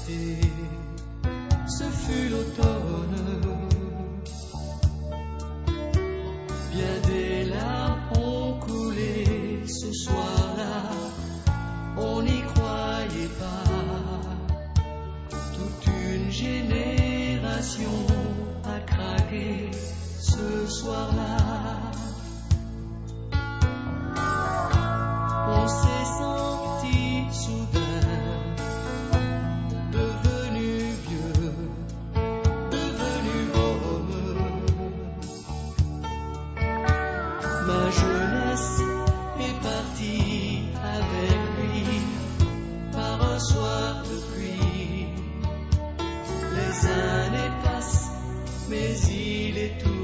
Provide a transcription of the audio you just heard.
l'été, ce fut l'automne. Bien des larmes ont coulé ce soir-là, on n'y croyait pas. Toute une génération a craqué ce soir-là. On s'est senti soudain devenu vieux, devenu homme. Ma jeunesse est partie avec lui par un soir de pluie. Les années passent, mais il est tout